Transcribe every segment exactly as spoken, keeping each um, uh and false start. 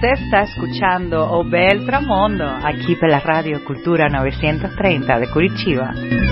Você está escuchando O Bel Tramondo aqui pela Rádio Cultura novecentos trinta de Curitiba.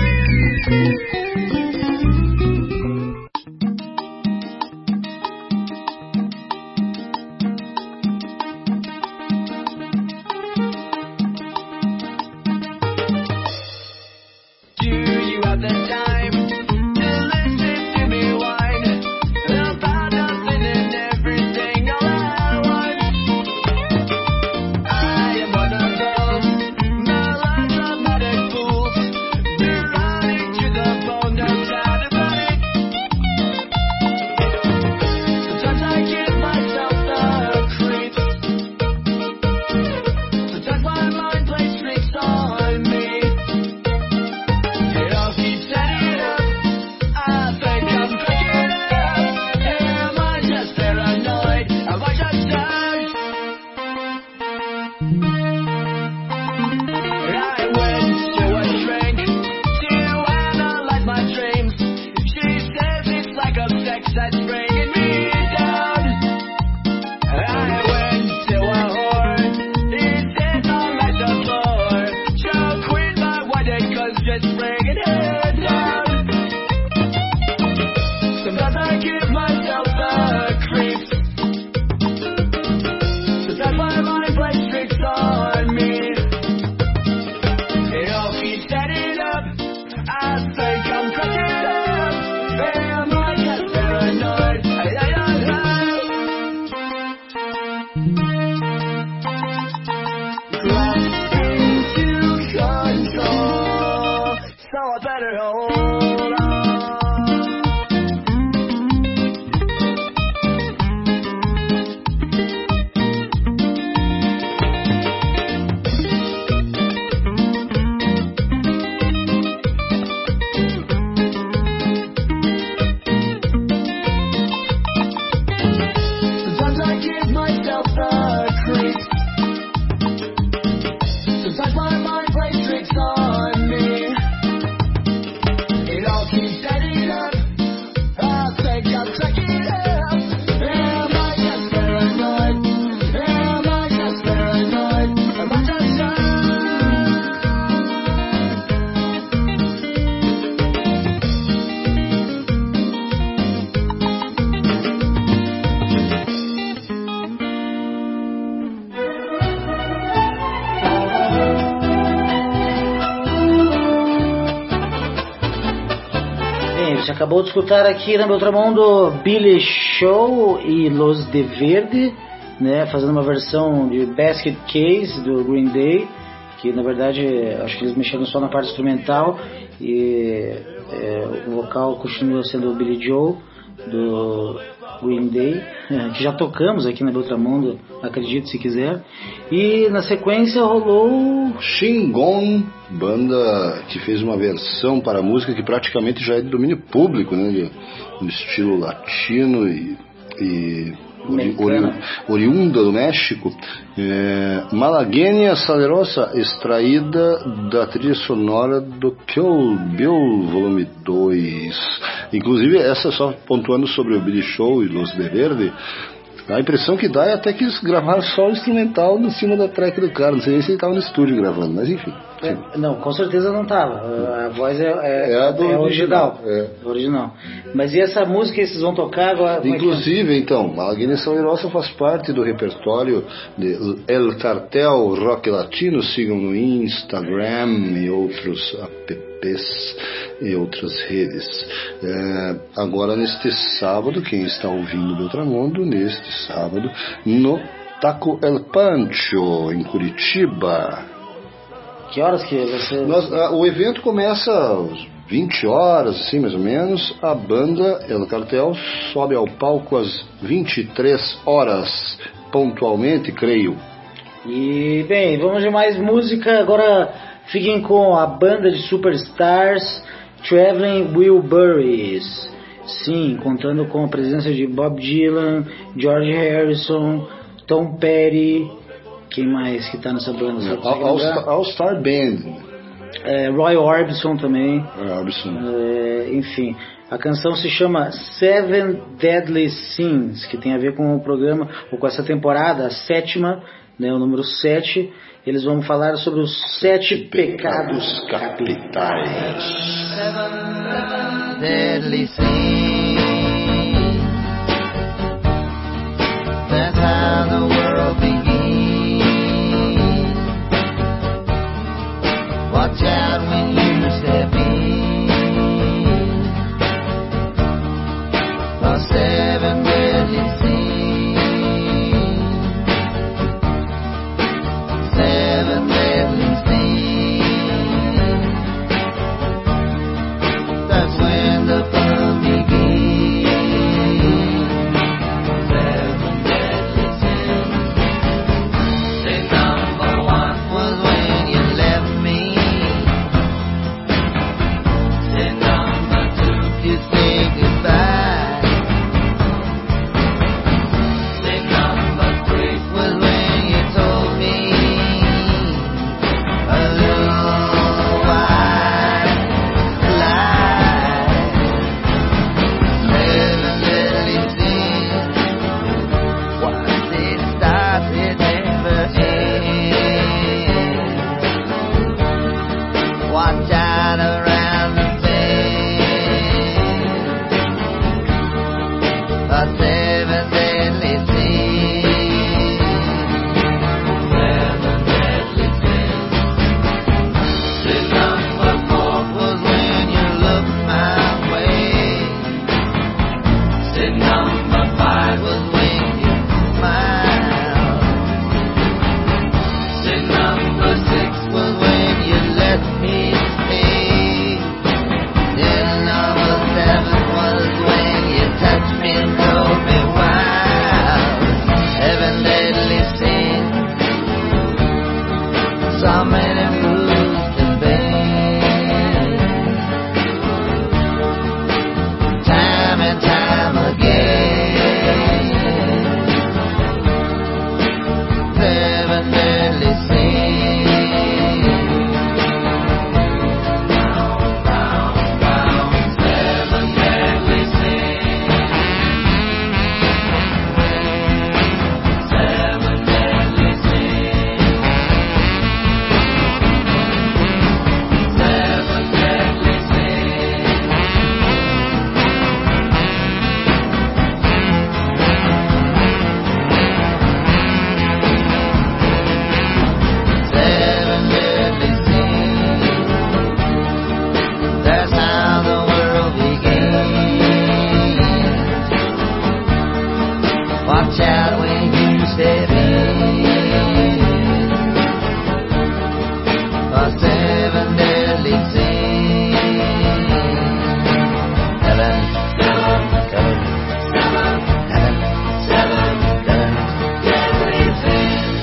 Acabou de escutar aqui na Beltramondo Billy Show e Los de Verde, né, fazendo uma versão de Basket Case do Green Day, que na verdade acho que eles mexeram só na parte instrumental e é, o vocal continua sendo o Billy Joe do Green Day, que já tocamos aqui na Beltramondo, acredite se quiser. E na sequência rolou Shingon, banda que fez uma versão para a música que praticamente já é de domínio público, né, de, no estilo latino e, e ori, ori, oriunda do México. é, Malagueña Salerosa, extraída da trilha sonora do Kill Bill Volume dois. Inclusive, essa só pontuando sobre o Billy Show e Los de Verde, a impressão que dá é até que eles gravaram só o instrumental em cima da track do cara. Não sei se ele estava no estúdio gravando, mas enfim. É, não, com certeza não estava. A voz é, é, é, a do é original. É. original. Mas e essa música que vocês vão tocar agora? Inclusive, é então, Malagueña Salerosa faz parte do repertório de El Cartel Rock Latino. Sigam no Instagram e outros apps e outras redes. É, agora, neste sábado, quem está ouvindo do Beltramondo, neste sábado, no Taco El Pancho, em Curitiba. Que horas que vai ser? Nós, a, o evento começa às vinte horas, assim, mais ou menos. A banda El Cartel sobe ao palco às vinte e três horas, pontualmente, creio. E, bem, vamos de mais música. Agora fiquem com a banda de Superstars, Traveling Wilburys. Sim, contando com a presença de Bob Dylan, George Harrison, Tom Petty. Quem mais que tá nessa banda? All-Star All Band. É, Roy Orbison também. Roy Orbison. É, enfim, A canção se chama Seven Deadly Sins, que tem a ver com o programa, ou com essa temporada, a sétima, né, o número sete. Eles vão falar sobre os sete pecados, pecados capitais. Seven deadly sins. That's how the world begins. Watch out when you step in. The seven deadly sins. Seven deadly sins. That's when the fun begins. Seven deadly sins. Say number one was when you left me. Say number two, you say goodbye. Say number three was when you told me a little white lie. Seven deadly sins. Once it starts, it never ends. Watch out around the bend. A seven deadly sins. Seven deadly sins. The number four was when you looked my way. The number five was when you smiled. The number six was when you let me stay. The number seven was when you touched me and told me wow. Seven deadly sins. So many rules to bend. Time and time again. Seven deadly sins. Seven deadly sins. Seven deadly sins. Seven deadly sins. Seven deadly sins. That's how the world begins. Watch out when you step in. For seven deadly sins. Seven, seven, seven, seven, seven, seven, seven deadly sins.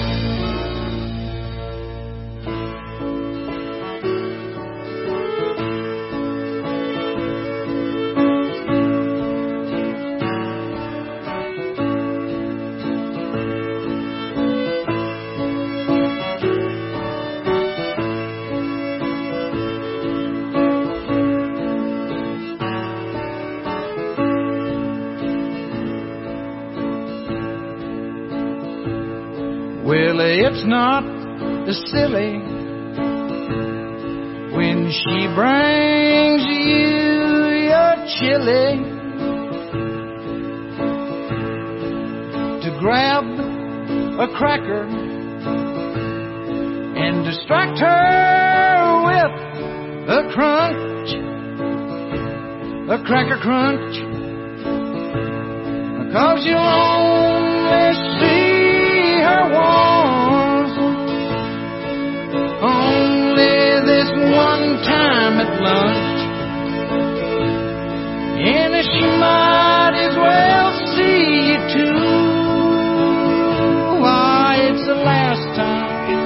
Well, it's not silly when she brings you your chili to grab a cracker and distract her with a crunch, a cracker crunch, 'cause you'll only see her once, only this one time at lunch, and she might as well see you too. Why, it's the last time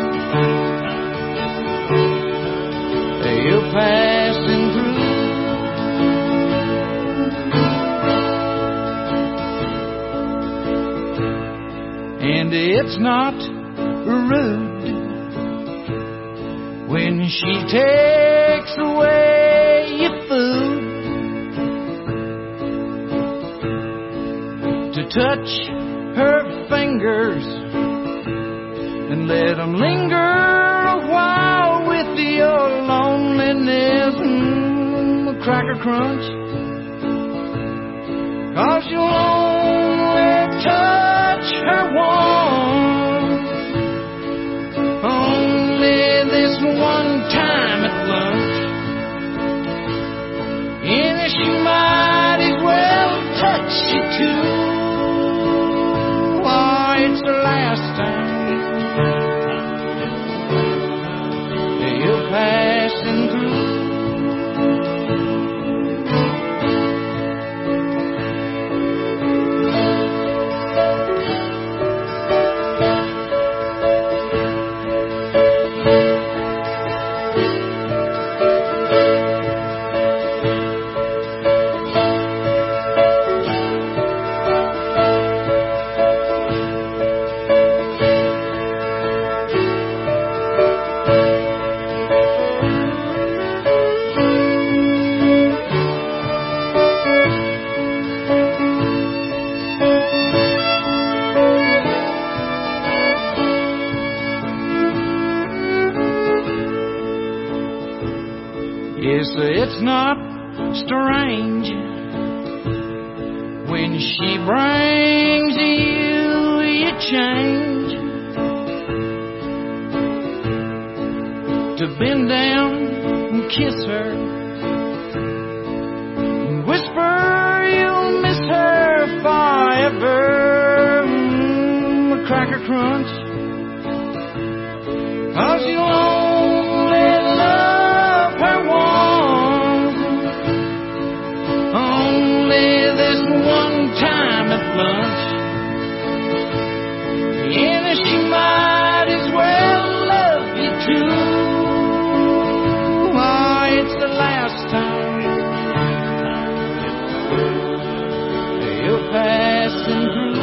you're passing through. And it's not rude when she takes away your food to touch her fingers and let them linger a while with your loneliness. Mm, Cracker Crunch, 'cause you'll only touch her once, only this one time at lunch, and she might as well touch you too. Oh, it's the last time you're passing through. It's not strange when she brings you your change to bend down and kiss her and whisper you'll miss her forever. Mm, Cracker Crunch, 'cause you'll only love her once, only this one time at lunch, and she might as well love you too. Oh, it's the last time you're passing through.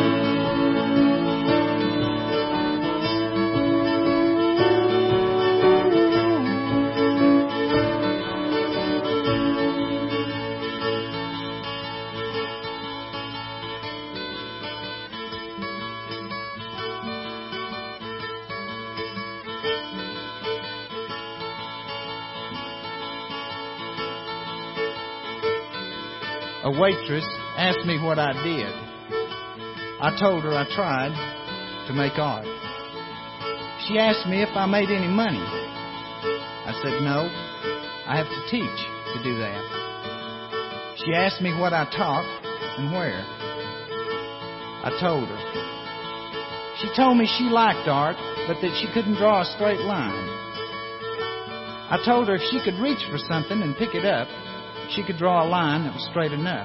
A waitress asked me what I did. I told her I tried to make art. She asked me if I made any money. I said no, I have to teach to do that. She asked me what I taught and where. I told her. She told me she liked art, but that she couldn't draw a straight line. I told her if she could reach for something and pick it up, she could draw a line that was straight enough.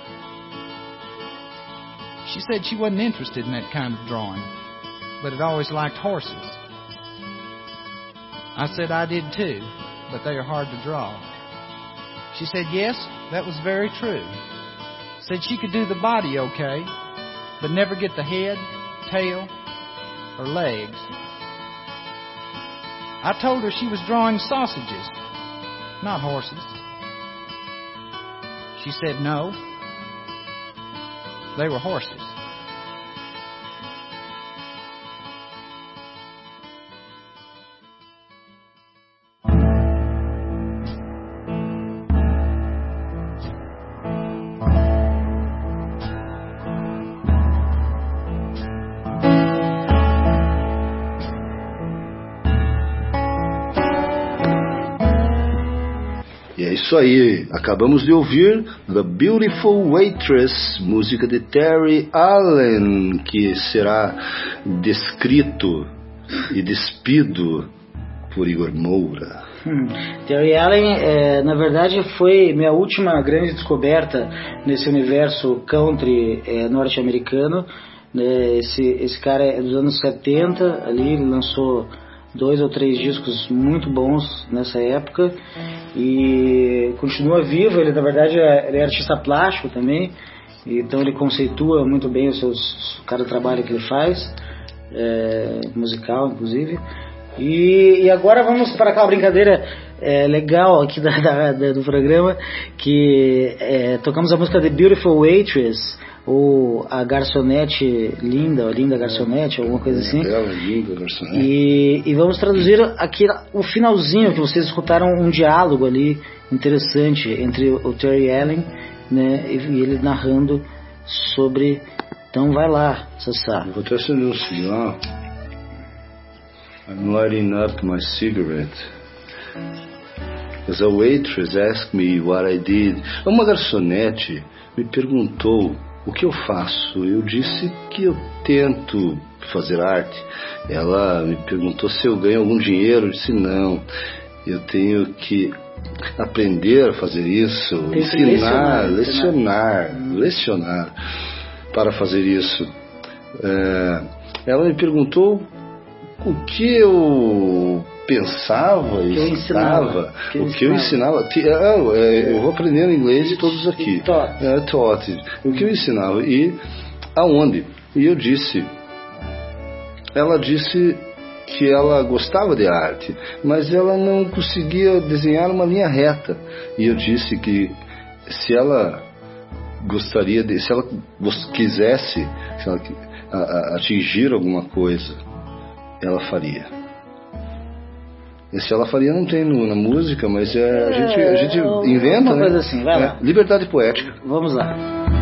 She said she wasn't interested in that kind of drawing, but had always liked horses. I said I did too, but they are hard to draw. She said yes, that was very true. Said she could do the body okay, but never get the head, tail, or legs. I told her she was drawing sausages, not horses. She said no, they were horses. Isso aí, acabamos de ouvir The Beautiful Waitress, música de Terry Allen, que será descrito e despido por Igor Moura. Hum, Terry Allen, é, na verdade, foi minha última grande descoberta nesse universo country é, norte-americano. Né? Esse, esse cara é dos anos setenta, ali ele lançou dois ou três discos muito bons nessa época e continua vivo. Ele na verdade é, ele é artista plástico também, então ele conceitua muito bem os seus, cada trabalho que ele faz, é, musical inclusive. E, e agora vamos para aquela brincadeira é, legal aqui da, da, da- do programa, que é, tocamos a música The Beautiful Waitress, ou a garçonete linda, ou linda garçonete, alguma coisa assim. Bela, linda, garçonete. E, e vamos traduzir aqui o finalzinho, que vocês escutaram um diálogo ali interessante entre o Terry Allen, né, e, e ele narrando sobre... Então vai lá, Sassá. Eu vou até acender um cigarro. I'm lighting up my cigarette. As a waitress asked me what I did. Uma garçonete me perguntou o que eu faço. Eu disse que eu tento fazer arte. Ela me perguntou se eu ganho algum dinheiro. Eu disse não. Eu tenho que aprender a fazer isso, Tem que ensinar, lecionar, lecionar, lecionar para fazer isso. É, ela me perguntou o que eu pensava e que eu ensinava, estava, que eu o que eu ensinava. Ti- ah, é, eu vou aprendendo inglês de todos aqui. Taught. É, taught. O que eu ensinava e aonde? E eu disse, ela disse que ela gostava de arte, mas ela não conseguia desenhar uma linha reta. E eu disse que se ela gostaria de, se ela gos- quisesse, se ela qui- a- a- atingir alguma coisa, ela faria. E se ela faria não tem no- na música, mas é, a gente, a gente É, inventa, uma né? coisa assim, vai É, lá. liberdade poética. Vamos lá.